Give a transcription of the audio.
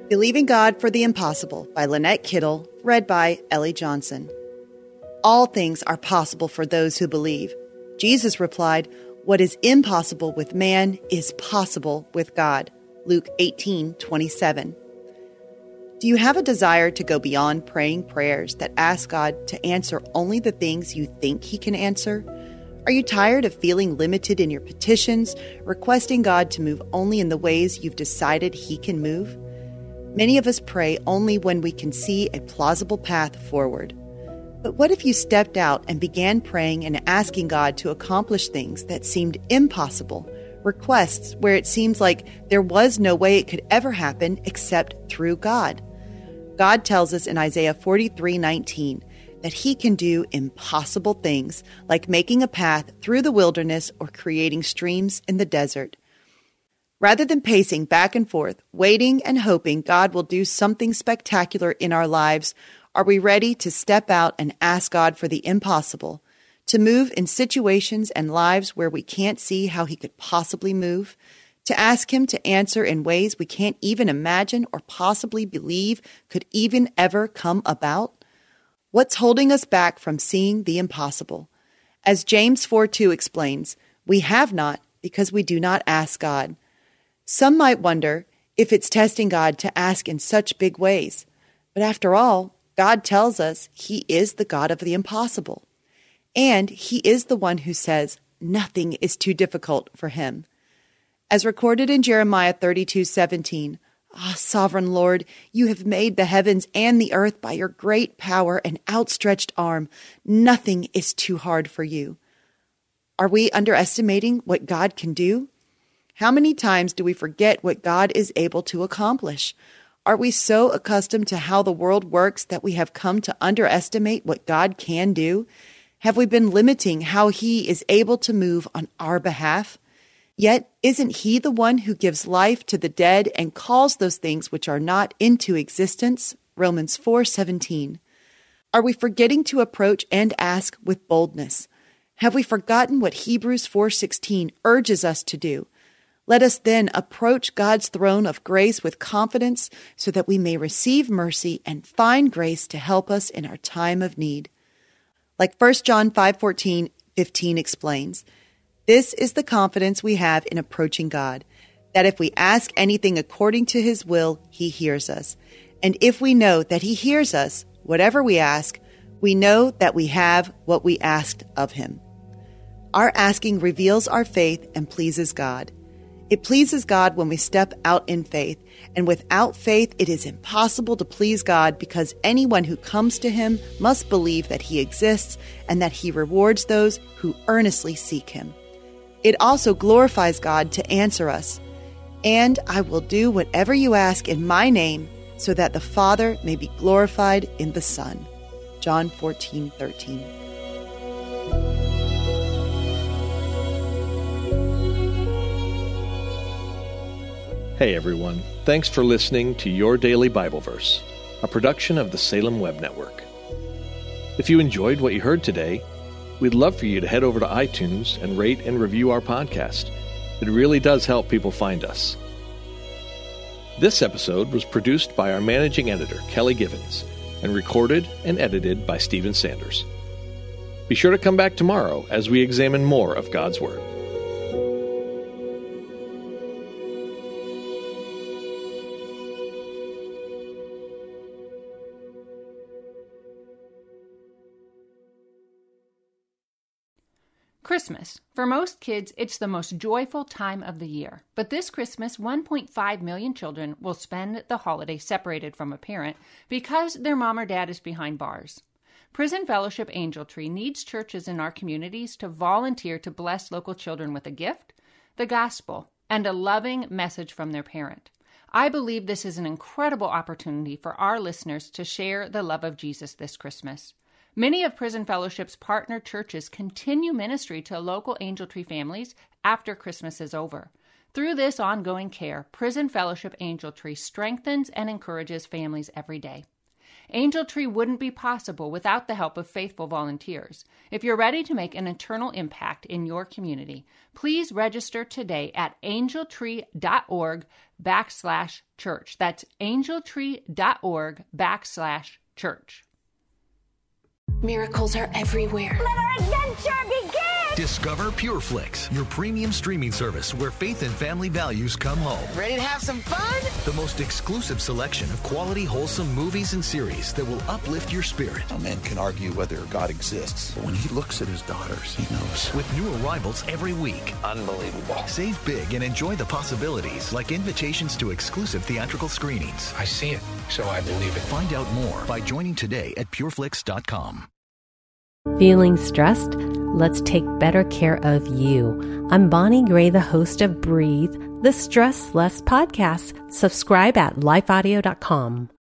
Believing God for the Impossible by Lynette Kittle, read by Ellie Johnson. All things are possible for those who believe. Jesus replied, "What is impossible with man is possible with God." Luke 18:27. Do you have a desire to go beyond praying prayers that ask God to answer only the things you think He can answer? Are you tired of feeling limited in your petitions, requesting God to move only in the ways you've decided He can move? Many of us pray only when we can see a plausible path forward. But what if you stepped out and began praying and asking God to accomplish things that seemed impossible, requests where it seems like there was no way it could ever happen except through God? God tells us in Isaiah 43:19 that He can do impossible things like making a path through the wilderness or creating streams in the desert. Rather than pacing back and forth, waiting and hoping God will do something spectacular in our lives, are we ready to step out and ask God for the impossible, to move in situations and lives where we can't see how He could possibly move, to ask Him to answer in ways we can't even imagine or possibly believe could even ever come about? What's holding us back from seeing the impossible? As James 4:2 explains, we have not because we do not ask God. Some might wonder if it's testing God to ask in such big ways. But after all, God tells us He is the God of the impossible. And He is the one who says nothing is too difficult for Him. As recorded in Jeremiah 32:17, "Ah, sovereign Lord, you have made the heavens and the earth by your great power and outstretched arm. Nothing is too hard for you." Are we underestimating what God can do? How many times do we forget what God is able to accomplish? Are we so accustomed to how the world works that we have come to underestimate what God can do? Have we been limiting how He is able to move on our behalf? Yet, isn't He the one who gives life to the dead and calls those things which are not into existence? Romans 4:17. Are we forgetting to approach and ask with boldness? Have we forgotten what Hebrews 4:16 urges us to do? Let us then approach God's throne of grace with confidence so that we may receive mercy and find grace to help us in our time of need. Like 1 John 5:14-15 explains, this is the confidence we have in approaching God, that if we ask anything according to His will, He hears us. And if we know that He hears us, whatever we ask, we know that we have what we asked of Him. Our asking reveals our faith and pleases God. It pleases God when we step out in faith, and without faith it is impossible to please God because anyone who comes to Him must believe that He exists and that He rewards those who earnestly seek Him. It also glorifies God to answer us. "And I will do whatever you ask in my name, so that the Father may be glorified in the Son." John 14:13. Hey everyone, thanks for listening to Your Daily Bible Verse, a production of the Salem Web Network. If you enjoyed what you heard today, we'd love for you to head over to iTunes and rate and review our podcast. It really does help people find us. This episode was produced by our managing editor, Kelly Givens, and recorded and edited by Stephen Sanders. Be sure to come back tomorrow as we examine more of God's Word. Christmas. For most kids, it's the most joyful time of the year. But this Christmas, 1.5 million children will spend the holiday separated from a parent because their mom or dad is behind bars. Prison Fellowship Angel Tree needs churches in our communities to volunteer to bless local children with a gift, the gospel, and a loving message from their parent. I believe this is an incredible opportunity for our listeners to share the love of Jesus this Christmas. Many of Prison Fellowship's partner churches continue ministry to local Angel Tree families after Christmas is over. Through this ongoing care, Prison Fellowship Angel Tree strengthens and encourages families every day. Angel Tree wouldn't be possible without the help of faithful volunteers. If you're ready to make an eternal impact in your community, please register today at angeltree.org/church. That's angeltree.org/church. Miracles are everywhere. Let our adventure begin! Discover PureFlix, your premium streaming service where faith and family values come home. Ready to have some fun? The most exclusive selection of quality, wholesome movies and series that will uplift your spirit. A man can argue whether God exists, but when he looks at his daughters, he knows. With new arrivals every week. Unbelievable. Save big and enjoy the possibilities, like invitations to exclusive theatrical screenings. I see it, so I believe it. Find out more by joining today at pureflix.com. Feeling stressed? Let's take better care of you. I'm Bonnie Gray, the host of Breathe, the Stress Less podcast. Subscribe at lifeaudio.com.